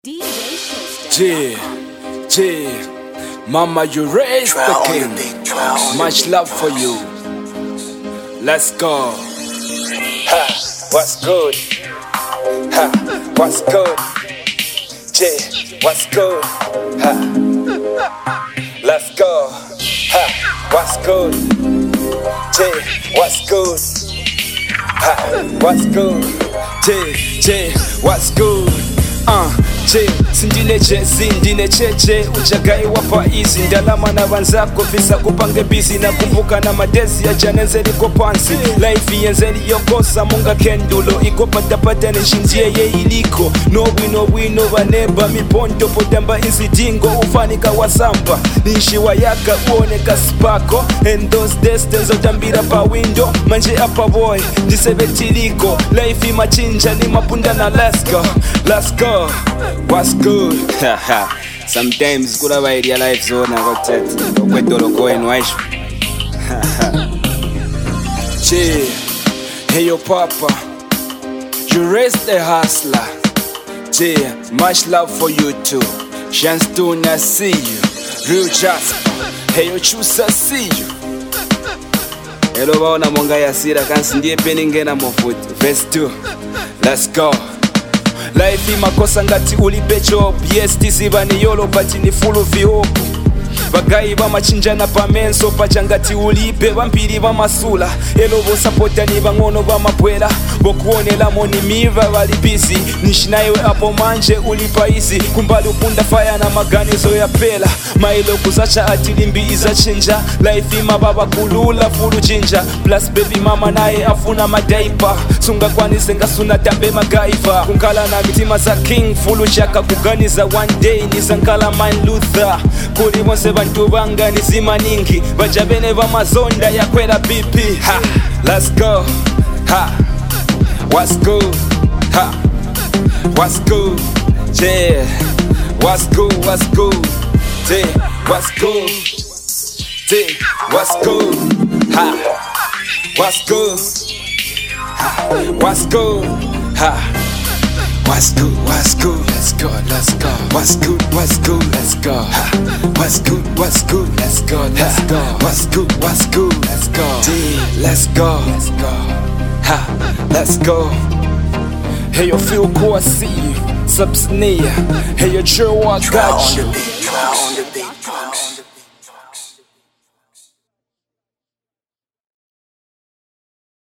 Mama, you raised the king. Much love for you. Let's go. Ha, what's good? Ha, what's good? What's good? Ha, let's go. Ha, what's good? What's good? Ha, what's good? What's good? Sindine cheche uchagai wapa easy ndalama na wanzako visa kupange busy na kumbuka na madezi ya janenze liko pansi life yenzeli yokosa munga kendulo iko patapata nishinjie ye iliko no wino vaneba miponto podamba insidingo ufanika wasamba nishiwa yaka uone kaspako and those distance otambira pa window manje apa boy ndisebetiliko life imachinja ni mapunda na let's go. What's good? Sometimes good have idea life zone I got it. Kwetolo go and wish. Hey yo papa, you raised the hustler. Much love for you too. Chance to not see you. Real Jasper. Hey yo choose see you. Hello baona monga ya sira kansi ndiye peningena mofuti. Verse 2. Let's go. Life imakosa ngati ulibe job. Yes tiziba ni yolo but ni full viopo. Bagayi bamachinjana pamenso pachangati ulibe vampiri vamasula elo vosapota ni vangono vamabwela vokuonela moni miva vali busy nishinaiwe apo manje ulipa izi kumbali upunda faya na maganizo ya pela mailo kuzacha atilimbi izachinja life imababa kulula fulu jinja plus baby mama naye afuna madaipa sunga kwanise ngasuna tambe magaiva kunkala na mitima za king fulu chaka kuganiza one day nizankala man Luther kuli monse bantu banga nizima ningi bajabene vamazonda ya kwela BP ha let's go ha what's good ha what's good what's good what's good what's good what's good ha what's good ha what's good ha what's good, let's go, let's go. What's good, let's go. What's good, let's go, let's go. What's good, let's go. Let's go. Ha, let's go. Hey, you feel cool, I see you. Subs near. Hey, you chill, I got you.